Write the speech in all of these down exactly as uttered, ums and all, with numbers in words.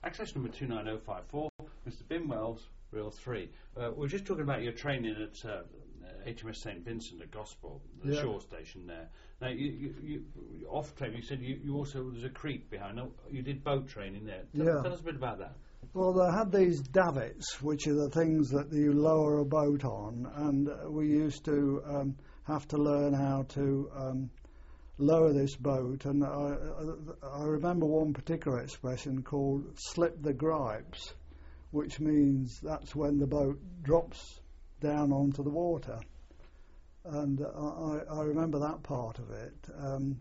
Access number two nine zero five four, Mister Bin Wells, Reel three. Uh, we were just talking about your training at uh, H M S Saint Vincent at Gosport, the yeah. shore station there. Now, you, you, you off training, you said you, you also, there's a creek behind. Now, you did boat training there. Tell, yeah. tell us a bit about that. Well, they had these davits, which are the things that you lower a boat on, and uh, we used to um, have to learn how to um, lower this boat. And I, I remember one particular expression called slip the gripes, which means that's when the boat drops down onto the water. And uh, I, I remember that part of it. Um,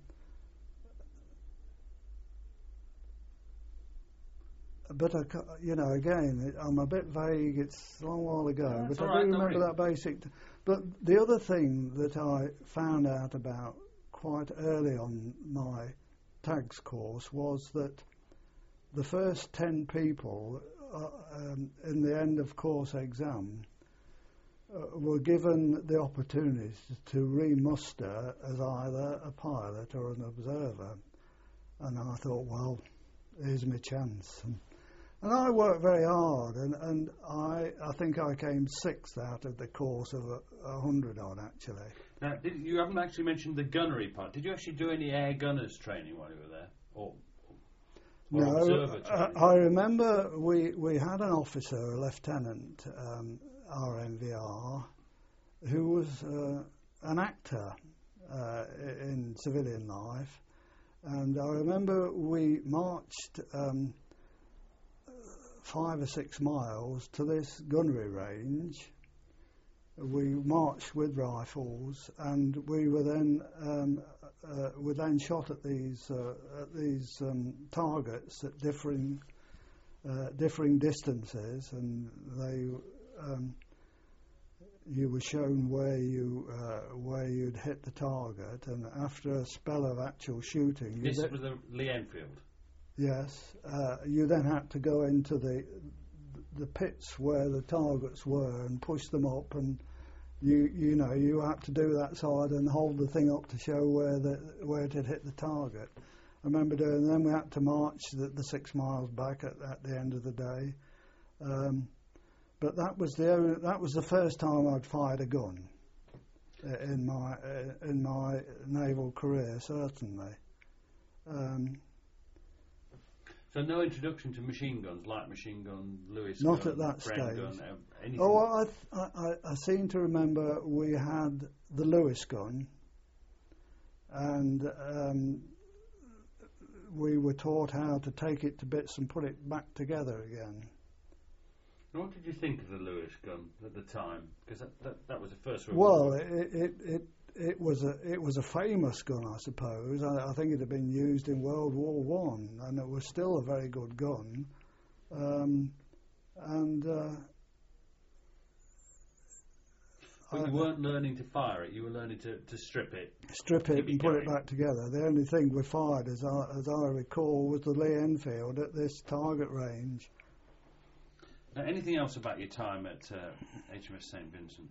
But, I, ca- you know, again, it, I'm a bit vague, it's a long while ago, No, but all I right, do don't remember worry. that basic... T- but the other thing that I found out about quite early on my tags course was that the first ten people uh, um, in the end of course exam uh, were given the opportunity to re-muster as either a pilot or an observer. And I thought, well, here's my chance. And, And I worked very hard, and, and I I think I came sixth out of the course of a, a hundred odd, actually. Now, did, you haven't actually mentioned the gunnery part. Did you actually do any air gunners training while you were there? Or, or No, observer I, training? I remember we, we had an officer, a lieutenant, um, R M V R, who was uh, an actor uh, in civilian life. And I remember we marched... Um, five or six miles to this gunnery range. We marched with rifles, and we were then um, uh, were then shot at these uh, at these um, targets at differing uh, differing distances, and they um, you were shown where you uh, where you'd hit the target, and after a spell of actual shooting, This you was the Lee Enfield. Yes, uh, you then had to go into the the pits where the targets were and push them up, and you you know you had to do that side and hold the thing up to show where the where it had hit the target. I remember doing. Then we had to march the, the six miles back at, at the end of the day. Um, but that was the only, that was the first time I'd fired a gun uh, in my uh, in my naval career, certainly. Um, So no introduction to machine guns, light machine gun, Lewis Not gun, at that Bren stage. gun, uh, anything. Oh, I, th- I, I seem to remember we had the Lewis gun, and um, we were taught how to take it to bits and put it back together again. What did you think of the Lewis gun at the time? Because that, that, that was the first one. Well, it it, it it was a it was a famous gun, I suppose. I, I think it had been used in World War One, and it was still a very good gun. Um, and uh, But I, you weren't learning to fire it, you were learning to, to strip it. strip it Keep it and put it going. back together. The only thing we fired, as I, as I recall, was the Lee Enfield at this target range. Now, anything else about your time at uh, H M S Saint Vincent?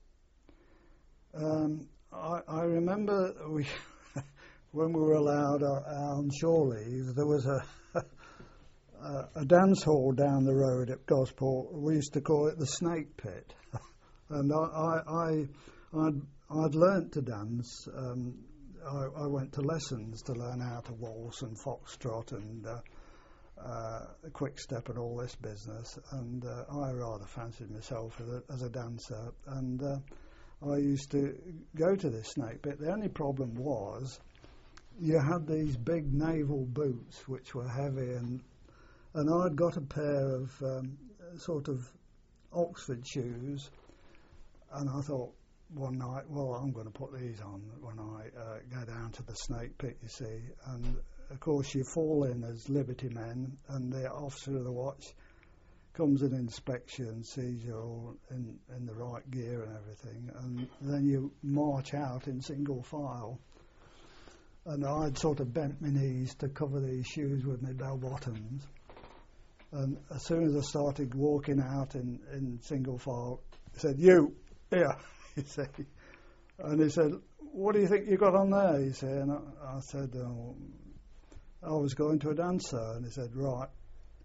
Um, I, I remember we, when we were allowed our, our on shore leave, there was a, a a dance hall down the road at Gosport. We used to call it the Snake Pit, and I I, I I'd, I'd learnt to dance. Um, I, I went to lessons to learn how to waltz and foxtrot and uh, uh, quick step and all this business. And uh, I rather fancied myself as a, as a dancer, and uh, I used to go to this Snake Pit. The only problem was you had these big naval boots which were heavy, and and I'd got a pair of um, sort of Oxford shoes, and I thought one night, well, I'm going to put these on when I uh, go down to the Snake Pit, you see. And of course you fall in as Liberty men, and the officer of the watch comes in inspection, sees you're all in, in the right gear and everything, and then you march out in single file. And I'd sort of bent my knees to cover these shoes with my bell bottoms. And as soon as I started walking out in, in single file, he said, "You, here," he said. And he said, "What do you think you got on there?" He said, and I, I said, oh, "I was going to a dancer." And he said, "Right,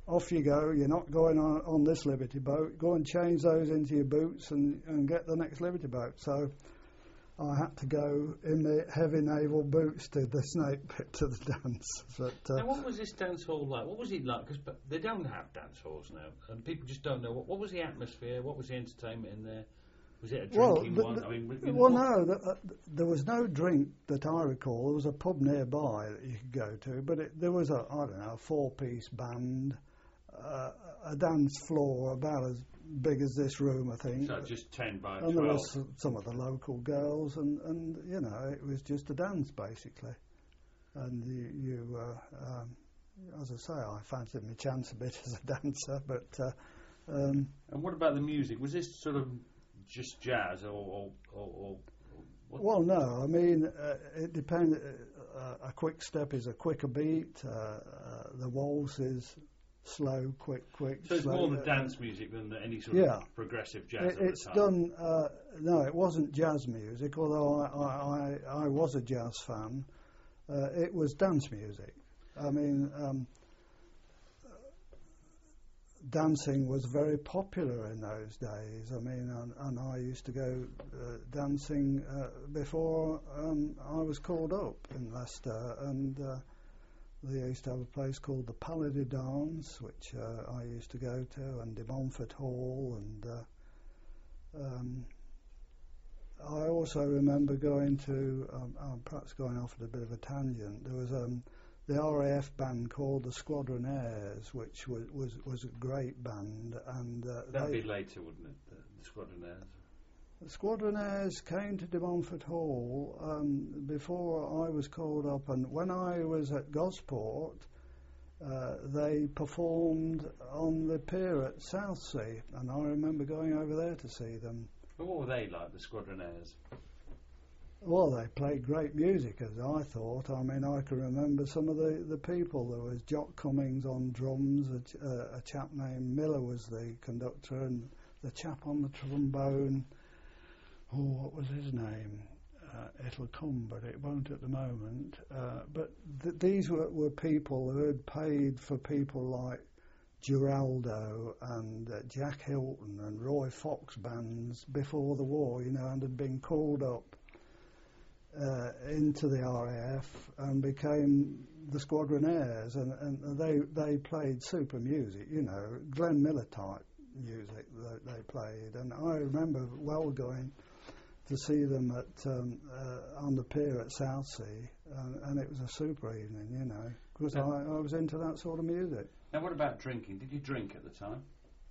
off you go. You're not going on, on this Liberty boat. Go and change those into your boots and, and get the next Liberty boat. So I had to go in the heavy naval boots to the snake pit to the dance. But, uh, now, what was this dance hall like? What was it like? Because they don't have dance halls now, and people just don't know. What, what was the atmosphere? What was the entertainment in there? Was it a drinking well, one? The, I mean, well, no, the, uh, there was no drink that I recall. There was a pub nearby that you could go to, but it, there was a, I don't know, a four-piece band, uh, a dance floor about as big as this room, I think. So just ten by and twelve. And there was some of the local girls, and, and you know, it was just a dance, basically. And you, you uh, um, as I say, I fancied my chance a bit as a dancer, but... Uh, um, and what about the music? Was this sort of just jazz, or, or, or, or what? Well, no. I mean, uh, it depends. Uh, a quick step is a quicker beat. Uh, uh, the waltz is slow, quick, quick. So it's slow. more the dance music than the, any sort yeah. of progressive jazz. It, at it's the time. done. Uh, no, it wasn't jazz music. Although I, I, I, I was a jazz fan, uh, it was dance music. I mean. Um, Dancing was very popular in those days. I mean, and, and I used to go uh, dancing uh, before um, I was called up in Leicester, and uh, they used to have a place called the Palais de Danse, which uh, I used to go to, and De Montfort Hall, and uh, um, I also remember going to, um, I'm perhaps going off at a bit of a tangent, there was um, the R A F band called the Squadronaires, which was was, was a great band, and uh, that'd they, be later, wouldn't it? The, the Squadronaires. The Squadronaires came to De Montfort Hall um, before I was called up, and when I was at Gosport, uh, they performed on the pier at Southsea, and I remember going over there to see them. But what were they like, the Squadronaires? Well, they played great music, as I thought. I mean, I can remember some of the, the people. There was Jock Cummings on drums, a, ch- uh, a chap named Miller was the conductor, and the chap on the trombone, oh, what was his name? Uh, it'll come, but it won't at the moment. Uh, but th- these were, were people who had paid for people like Giraldo and uh, Jack Hilton and Roy Fox bands before the war, you know, and had been called up Uh, into the R A F and became the Squadronaires, and, and they they played super music, you know, Glenn Miller type music that they played, and I remember well going to see them at um, uh, on the pier at Southsea, and, and it was a super evening, you know, because yeah. I, I was into that sort of music. Now, what about drinking? Did you drink at the time?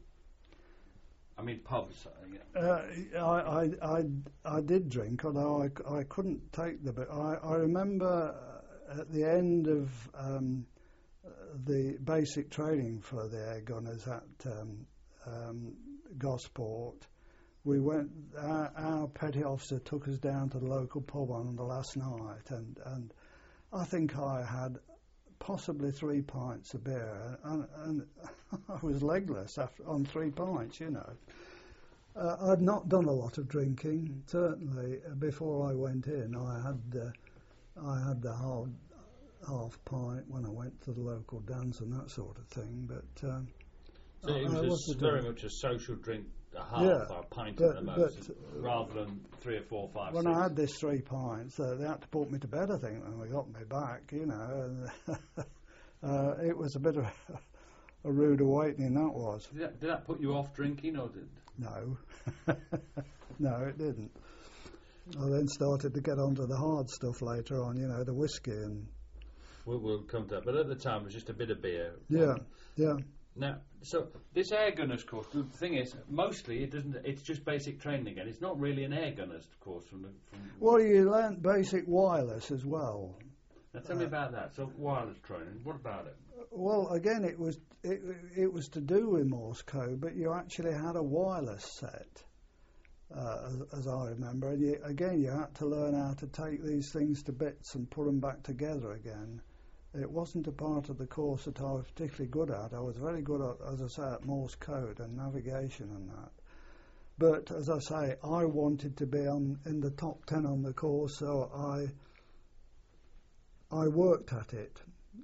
I mean, pubs. Uh, Uh, I, I, I, I did drink, although I, I couldn't take the bit. I, I remember at the end of um, the basic training for the air gunners at um, um, Gosport, we went. Our, our petty officer took us down to the local pub on the last night, and, and I think I had possibly three pints of beer, and, and I was legless after, on three pints, you know. Uh, I'd not done a lot of drinking, certainly. Uh, before I went in, I had uh, I had the half, half pint when I went to the local dance and that sort of thing, but... Um, so it I, was I a, very much a social drink, a half yeah, or a pint but, at the most, but, rather than three or four, five, when six. I had this three pints, uh, they had to put me to bed, I think, when they got me back, you know. And uh, it was a bit of a, a rude awakening, that was. Did that, did that put you off drinking, or did... No. No, it didn't. I then started to get onto the hard stuff later on, you know, the whiskey and... We'll, we'll come to that, but at the time it was just a bit of beer. Yeah, yeah. Now, so this air gunners course, the thing is, mostly it doesn't. It's just basic training again. It's not really an air gunners course from the... From Well, you learnt basic wireless as well. now tell uh, me about that. So wireless training, what about it? Well, again, it was it, it was to do with Morse code, but you actually had a wireless set, uh, as, as I remember. And you, again, you had to learn how to take these things to bits and put them back together again. It wasn't a part of the course that I was particularly good at. I was very good at, as I say, at Morse code and navigation and that. But as I say, I wanted to be on in the top ten on the course, so I I worked at it.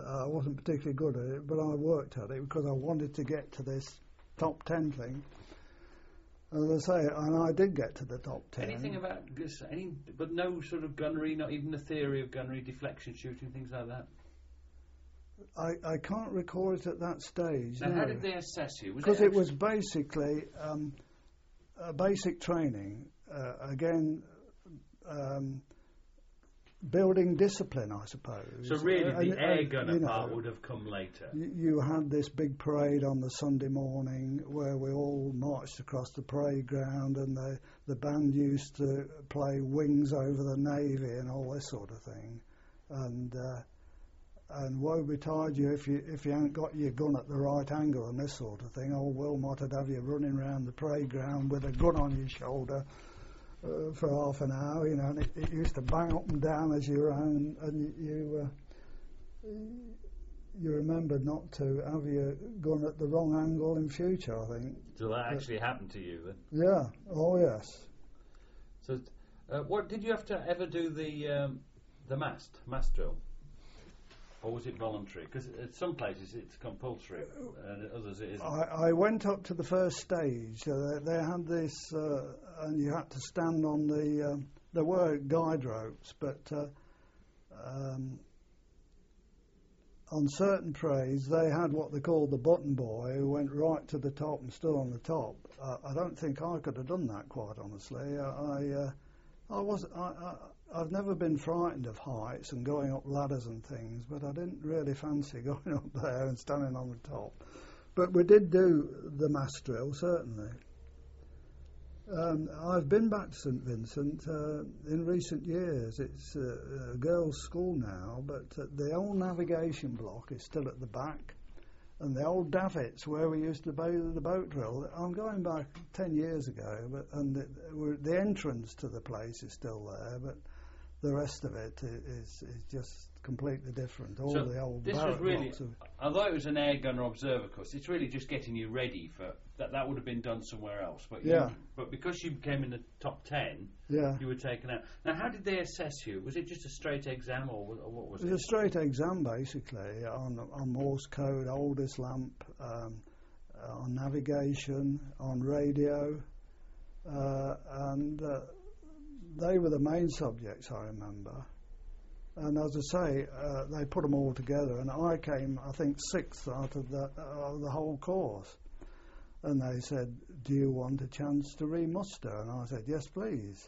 I wasn't particularly good at it, but I worked at it because I wanted to get to this top ten thing. As I say, and I did get to the top ten. Anything about this? Any, but no sort of gunnery, not even the theory of gunnery, deflection shooting, things like that. I, I can't record it at that stage. Now, no. how did they assess you? Because it, it was basically um, a basic training. Uh, again, um, building discipline, I suppose. So really, uh, the and, air gunner you know, part would have come later. You, you had this big parade on the Sunday morning where we all marched across the parade ground, and the the band used to play Wings Over the Navy and all this sort of thing. And uh, and woe betide you if you if you haven't got your gun at the right angle and this sort of thing. Old Wilmot would have you running around the parade ground with a gun on your shoulder uh, for half an hour, you know, and it, it used to bang up and down as you ran, and you you, uh, you remembered not to have your gun at the wrong angle in future, I think. So that actually but, happened to you then? Yeah, oh yes. So uh, what, did you have to ever do the um, the mast, mast drill? Or was it voluntary? Because at some places it's compulsory, and at others it isn't. I, I went up to the first stage. Uh, they, they had this, uh, and you had to stand on the. Um, there were guide ropes, but uh, um, on certain parades they had what they called the button boy, who went right to the top and stood on the top. Uh, I don't think I could have done that, quite honestly. I, I, uh, I was. I, I, I've never been frightened of heights and going up ladders and things, but I didn't really fancy going up there and standing on the top. But we did do the mast drill, certainly. Um, I've been back to St Vincent uh, in recent years. It's uh, a girls' school now, but uh, the old navigation block is still at the back. And the old davits where we used to do the boat drill, I'm going back ten years ago, but and the, the entrance to the place is still there, but the rest of it is, is just completely different. All so the old this was really, of although it was an air gunner observer course, it's really just getting you ready for that. That would have been done somewhere else, but yeah. You, but because you became in the top ten, yeah. you were taken out. Now, how did they assess you? Was it just a straight exam, or, or what was it? It was a straight exam, basically, on on Morse code, oldest lamp, um, on navigation, on radio, uh, and. Uh, They were the main subjects, I remember. And as I say, uh, they put them all together, and I came, I think, sixth out of the, uh, the whole course. And they said, do you want a chance to re-muster? And I said, yes, please.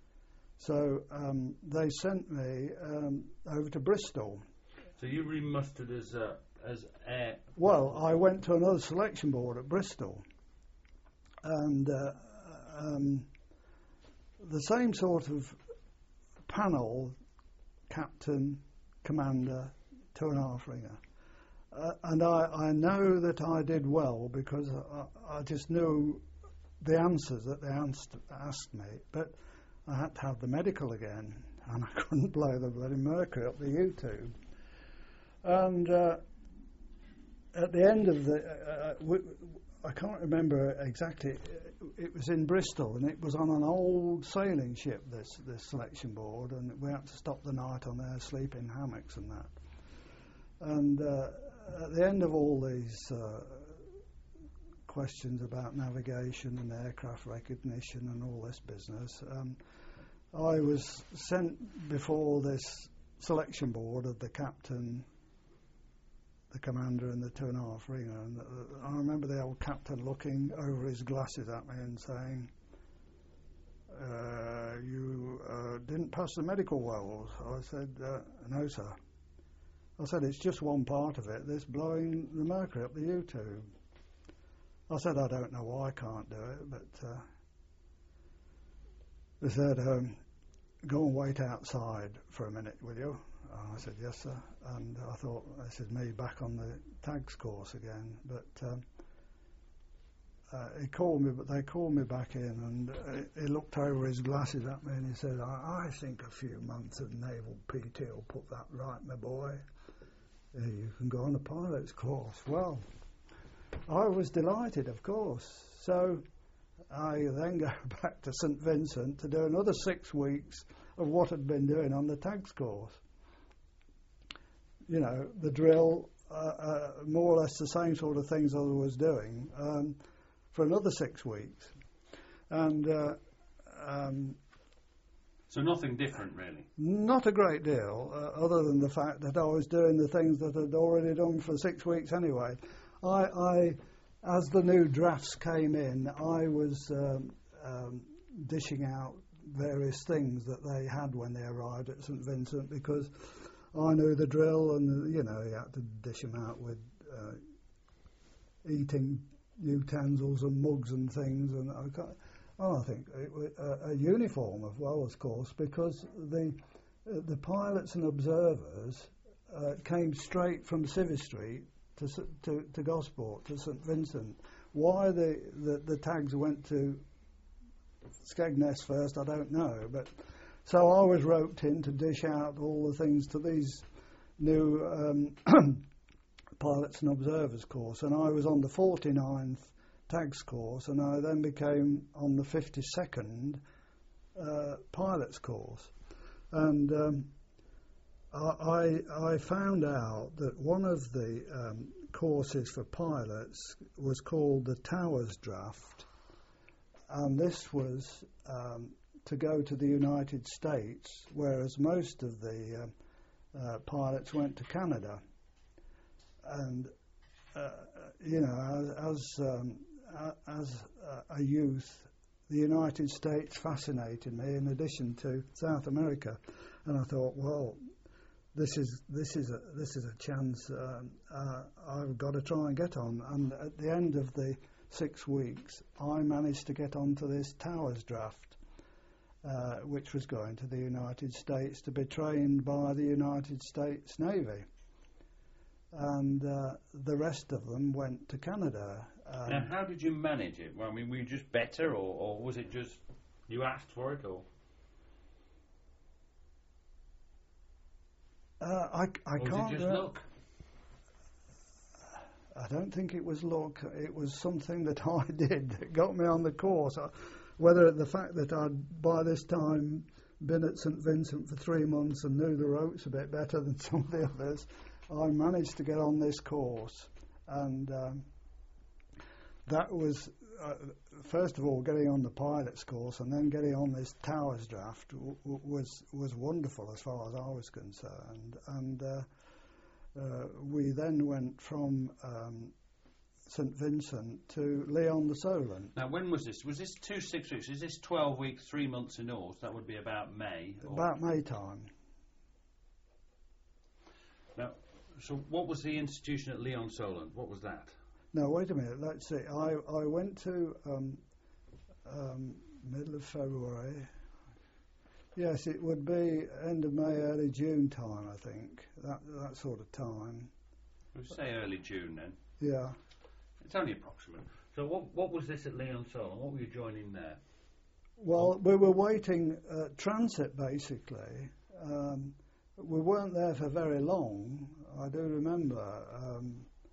So um, they sent me um, over to Bristol. So you re-mustered as, uh, as air... Well, I went to another selection board at Bristol. And... Uh, um, the same sort of panel, captain, commander, two and a half ringer. Uh, and I, I know that I did well because I, I just knew the answers that they asked, asked me. But I had to have the medical again, and I couldn't blow the bloody mercury up the U-tube. And uh, at the end of the... Uh, w- I can't remember exactly. It was in Bristol, and it was on an old sailing ship, this this selection board, and we had to stop the night on there, sleep in hammocks and that. And uh, at the end of all these uh, questions about navigation and aircraft recognition and all this business, um, I was sent before this selection board of the captain, the commander and the two and a half ringer, and uh, I remember the old captain looking over his glasses at me and saying, uh, you uh, didn't pass the medical wells. I said, uh, no sir. I said, it's just one part of it, this blowing the mercury up the U-tube. I said, I don't know why I can't do it, but uh, they said, um, go and wait outside for a minute, will you? I said, yes, sir. And I thought, this is me back on the tags course again. But um, uh, he called me, but they called me back in, and uh, he looked over his glasses at me and he said, I, I think a few months of naval P T will put that right, my boy. Uh, you can go on the pilot's course. Well, I was delighted, of course. So I then go back to St Vincent to do another six weeks of what I'd been doing on the tags course. you know, the drill, uh, uh, more or less the same sort of things I was doing, um, for another six weeks. And uh, um, so nothing different, really? Not a great deal, uh, other than the fact that I was doing the things that I'd already done for six weeks anyway. I, I as the new drafts came in, I was um, um, dishing out various things that they had when they arrived at St Vincent, because I knew the drill, and you know, you had to dish them out with uh, eating utensils and mugs and things, and I, got, oh, I think it was a, a uniform as well, of course, because the uh, the pilots and observers uh, came straight from Civvy Street to to, to Gosport, to St Vincent. Why the, the, the tags went to Skegness first, I don't know, but so I was roped in to dish out all the things to these new um, pilots and observers course, and I was on the forty-ninth tags course, and I then became on the fifty-second uh, pilots course, and um, I, I found out that one of the um, courses for pilots was called the Towers Draft, and this was um, to go to the United States, whereas most of the uh, uh, pilots went to Canada. And uh, you know, as as, um, as a youth, the United States fascinated me, in addition to South America, and I thought, well, this is this is a this is a chance. Uh, uh, I've got to try and get on. And at the end of the six weeks, I managed to get onto this Towers Draft, uh, which was going to the United States to be trained by the United States Navy. And uh, the rest of them went to Canada. Um, now, how did you manage it? Well, I mean, were you just better, or, or was it just you asked for it, or? Uh, I, I or was can't. it just re- luck? I don't think it was luck. It was something that I did that got me on the course. I, whether the fact that I'd by this time been at St Vincent for three months and knew the ropes a bit better than some of the others, I managed to get on this course, and um, that was uh, first of all getting on the pilot's course, and then getting on this Towers Draft w- w- was was wonderful as far as I was concerned. And uh, uh, we then went from um, St Vincent to Leon the Solent. Now, when was this? Was this two six weeks? Is this twelve weeks, three months in all? So that would be about May. Or? About May time. Now, so what was the institution at Leon Solent? What was that? No, wait a minute. Let's see. I I went to um, um, middle of February. Yes, it would be end of May, early June time, I think. That that sort of time. We'll say early June then. Yeah. It's only approximate. So what what was this at Leon Solent? What were you joining there? Well, we were waiting uh, transit basically. Um, we weren't there for very long. I do remember. Um,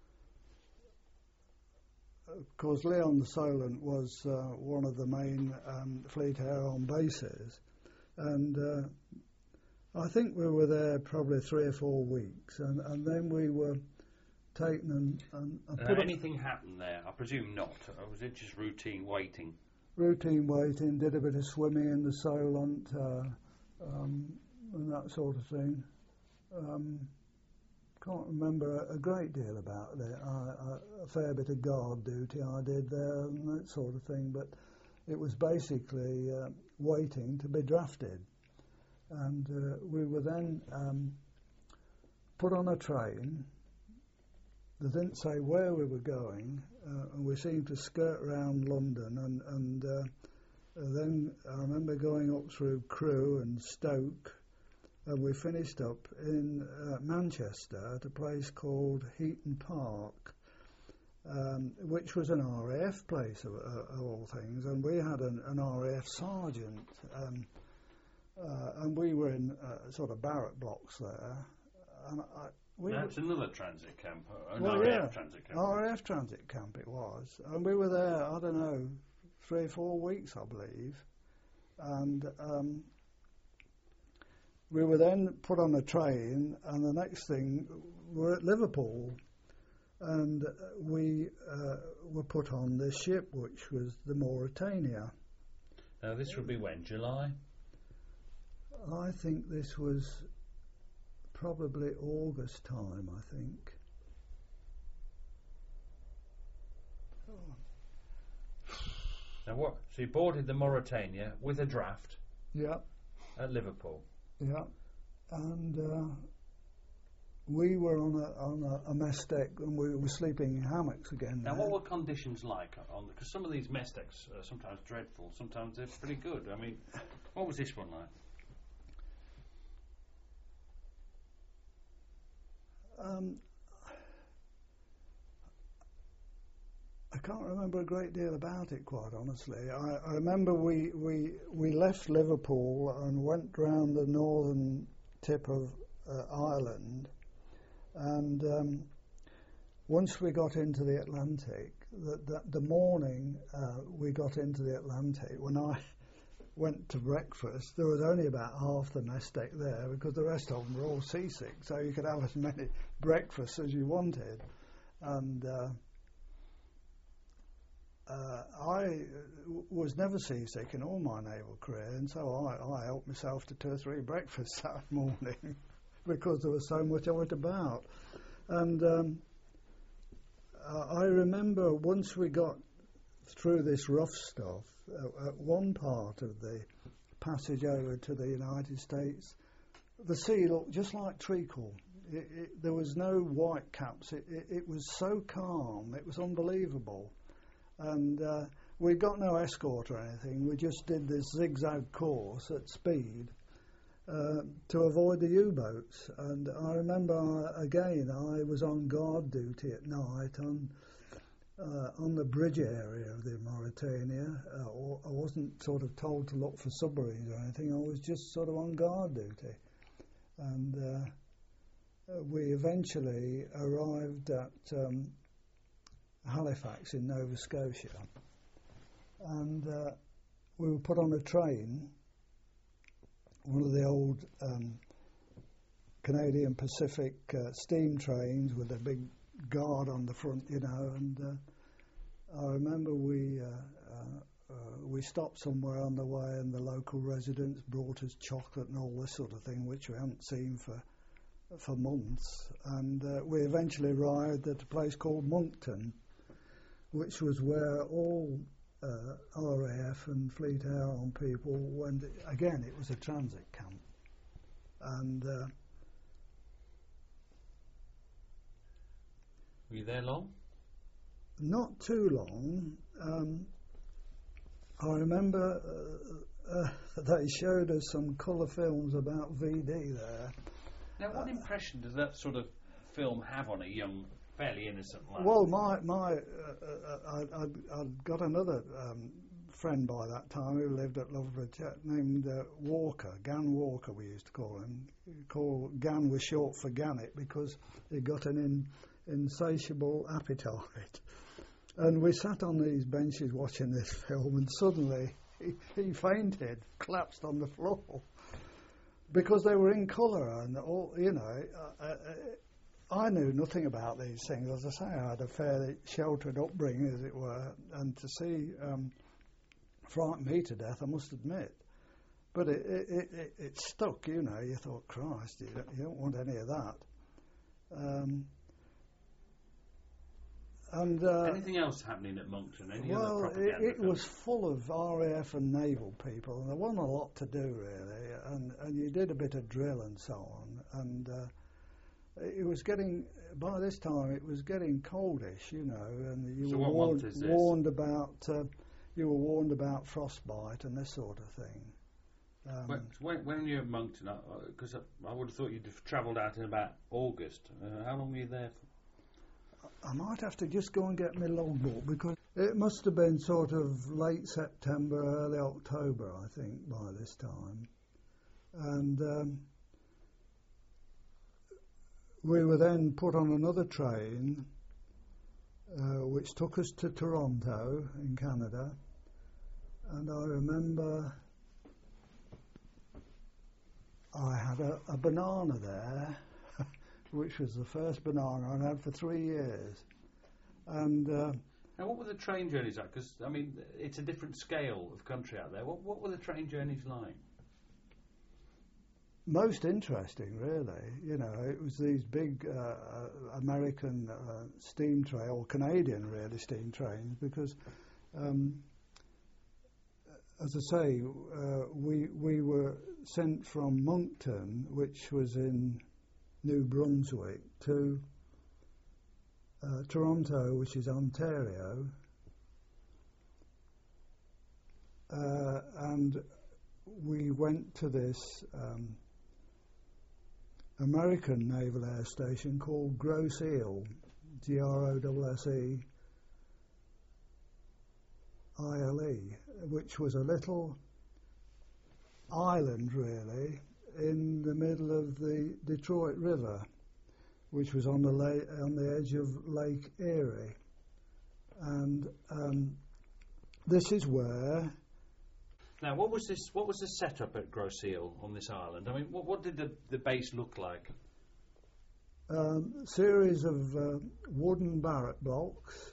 of course, Leon the Solent was uh, one of the main um, Fleet Air-on bases, and uh, I think we were there probably three or four weeks, and, and then we were taken and, and, and Uh, put anything happened there? I presume not. Or was it just routine waiting? routine waiting, did a bit of swimming in the Solent, uh, um, and that sort of thing. Um, can't remember a great deal about it. I, I, a fair bit of guard duty I did there and that sort of thing, but it was basically uh, waiting to be drafted. And uh, we were then um, put on a train. They didn't say where we were going, uh, and we seemed to skirt around London, and, and uh, then I remember going up through Crewe and Stoke, and we finished up in uh, Manchester at a place called Heaton Park, um, which was an R A F place of, uh, of all things, and we had an, an R A F sergeant, um, uh, and we were in uh, sort of barrack blocks there. And I, we That's another transit camp, an well, R A F yeah, transit camp. R A F transit camp it was, and we were there, I don't know, three or four weeks, I believe, and um, we were then put on a train, and the next thing we're at Liverpool, and we uh, were put on this ship, which was the Mauretania. Now this would be when? July? I think this was probably August time, I think. Now what? So you boarded the Mauretania with a draft? Yeah. At Liverpool? Yeah. And uh, we were on a on a, a mess deck, and we were sleeping in hammocks again. Now there. what were conditions like on? Because some of these mess decks are sometimes dreadful, sometimes they're pretty good. I mean, what was this one like? Um, I can't remember a great deal about it, quite honestly. I, I remember we, we we left Liverpool and went round the northern tip of uh, Ireland, and um, once we got into the Atlantic, the, the, the morning uh, we got into the Atlantic, when I went to breakfast, there was only about half the mess deck there because the rest of them were all seasick, so you could have as many breakfasts as you wanted. And uh, uh, I w- was never seasick in all my naval career, and so I, I helped myself to two or three breakfasts that morning because there was so much of it about. And um, uh, I remember once we got through this rough stuff, uh, at one part of the passage over to the United States, the sea looked just like treacle. It, it, there was no white caps. It, it, it was so calm. It was unbelievable. And uh, we got no escort or anything. We just did this zigzag course at speed uh, to avoid the U-boats. And I remember, uh, again, I was on guard duty at night on Uh, on the bridge area of the Mauretania. Uh, or I wasn't sort of told to look for submarines or anything. I was just sort of on guard duty. And uh, uh, we eventually arrived at um, Halifax in Nova Scotia. And uh, we were put on a train, one of the old um, Canadian Pacific uh, steam trains with a big guard on the front, you know, and uh, I remember we uh, uh, uh, we stopped somewhere on the way, and the local residents brought us chocolate and all this sort of thing, which we hadn't seen for for months. And uh, we eventually arrived at a place called Moncton, which was where all uh, R A F and Fleet Air Arm people went. Again, it was a transit camp, and uh, were you there long? Not too long. Um, I remember uh, uh, they showed us some colour films about V D there. Now, what uh, impression does that sort of film have on a young, fairly innocent lad? Well, my my, uh, uh, I'd, I'd, I'd got another um, friend by that time who lived at Loughborough named uh, Walker, Gan Walker we used to call him. Call Gan was short for Gannet because he got an in, insatiable appetite. And we sat on these benches watching this film, and suddenly he, he fainted, collapsed on the floor, because they were in colour, and all, you know, uh, uh, I knew nothing about these things. As I say, I had a fairly sheltered upbringing, as it were, and to see um, frightened me to death, I must admit. But it, it, it, it stuck, you know. You thought, Christ, you don't, you don't want any of that. Um, And, uh, anything else happening at Moncton? Any well, other propaganda it, it films? was full of R A F and naval people, and there wasn't a lot to do really, and, and you did a bit of drill and so on, and uh, it was getting, by this time it was getting coldish, you know, and you so were what warned, month is this? warned about uh, you were warned about frostbite and this sort of thing. Um, when, when, when you were at Moncton, because uh, I, I would have thought you'd have travelled out in about August. Uh, how long were you there for? I might have to just go and get my logbook, because it must have been sort of late September, early October, I think, by this time. And um, we were then put on another train, uh, which took us to Toronto in Canada. And I remember I had a, a banana there, which was the first banana I'd had for three years. And uh, now, what were the train journeys like? Because, I mean, it's a different scale of country out there. What, what were the train journeys like? Most interesting, really. You know, it was these big uh, American uh, steam train, or Canadian, really, steam trains, because, um, as I say, uh, we we were sent from Moncton, which was in New Brunswick, to uh, Toronto, which is Ontario, uh, and we went to this Um, American Naval Air Station called Grosse Ile, G R O S S E I L E, which was a little island, really, in the middle of the Detroit River, which was on the la- on the edge of Lake Erie. And um, this is where... Now, what was this? What was the setup at Grosse Ile on this island? I mean, what, what did the, the base look like? Um, a series of uh, wooden barrack blocks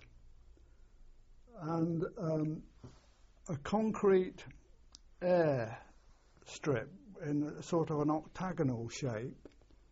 and um, a concrete air strip in sort of an octagonal shape,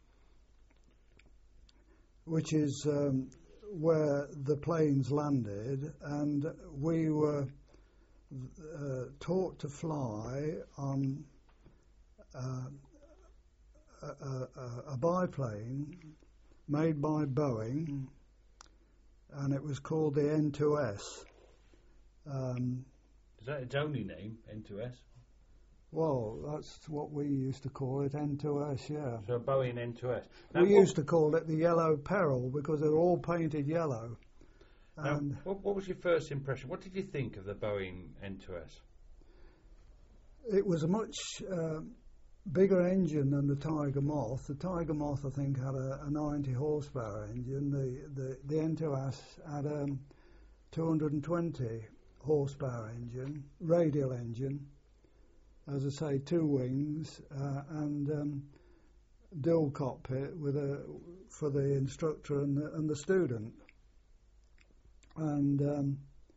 which is um, where the planes landed, and we were Uh, taught to fly on uh, a, a, a biplane made by Boeing, and it was called the N two S. Um, Is that its only name, N two S? Well, that's what we used to call it, N two S, yeah. So Boeing N two S. Now, we used to call it the Yellow Peril because they were all painted yellow. Now, what, what was your first impression? What did you think of the Boeing N two S? It was a much uh, bigger engine than the Tiger Moth. The Tiger Moth, I think, had a, a ninety horsepower engine. The, the, the N two S had a two hundred twenty horsepower engine, radial engine, as I say, two wings, uh, and um, dual cockpit with a for the instructor and the, and the student. And um,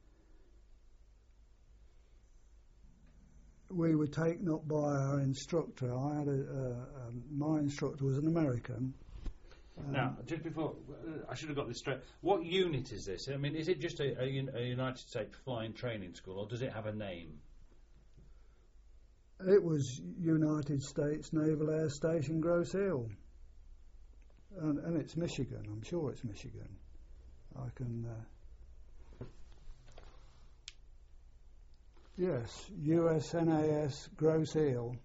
we were taken up by our instructor. I had a, uh, um, my instructor was an American. Um, now, just before, uh, I should have got this straight. What unit is this? I mean, is it just a, a, a United States Flying Training School, or does it have a name? It was United States Naval Air Station Grosse Ile. And, and it's Michigan. I'm sure it's Michigan. I can... Uh, Yes, U S N A S Grosse Ile.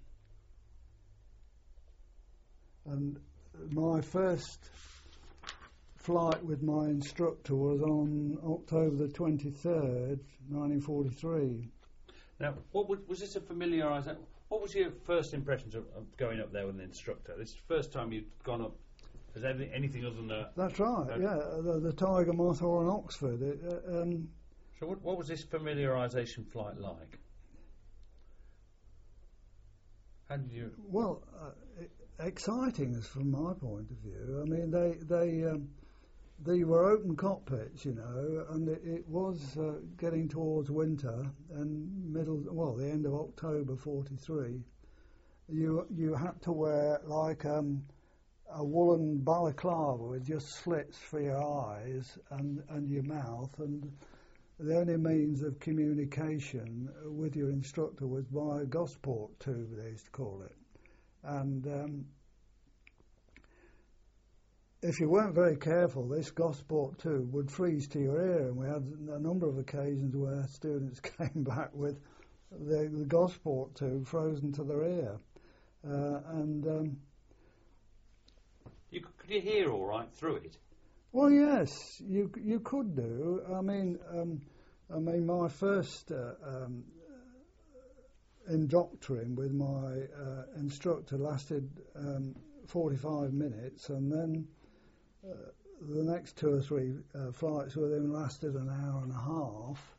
And my first flight with my instructor was on October the twenty-third, nineteen forty-three. Now, what was, was this a familiarisation? What was your first impressions of, of going up there with an instructor? This is the first time you've gone up. Has anything, anything other than a... That's right, uh, yeah, the, the Tiger Moth or an Oxford. It, uh, um, So what, what was this familiarisation flight like? How did you... Well, uh, exciting from my point of view. I mean, they they um, they were open cockpits, you know, and it, it was uh, getting towards winter and middle, well, the end of October forty-three. You you had to wear like um, a woolen balaclava with just slits for your eyes and, and your mouth, and the only means of communication with your instructor was by a Gosport tube, they used to call it. And um, if you weren't very careful, this Gosport tube would freeze to your ear, and we had a number of occasions where students came back with the, the Gosport tube frozen to their ear. Uh, and um, you, could you hear all right through it? Well, yes, you you could do. I mean, um, I mean, my first uh, um, indoctring with my uh, instructor lasted um, forty-five minutes, and then uh, the next two or three uh, flights with him lasted an hour and a half.